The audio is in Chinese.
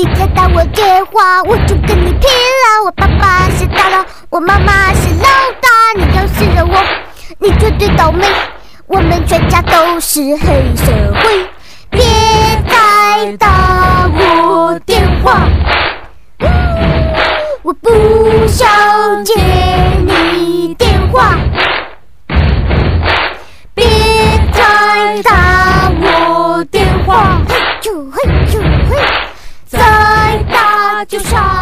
你再打我电话，我就跟你拼了。我爸爸是大佬，我妈妈是老大，你要是惹我，你绝对倒霉。我们全家都是黑社会，别再打我电话，我不想接你电话。别再打我电话，嘿咻嘿咻嘿，再打就杀。